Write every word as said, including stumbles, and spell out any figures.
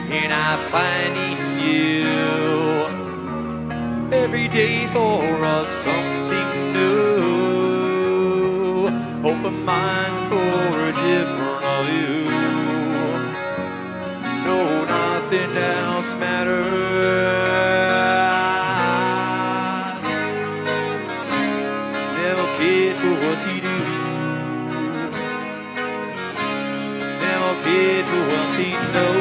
and I find in you every day for us something new. Open mind for a different view. No, nothing else matters. Never cared for what they do. Never cared for what they know.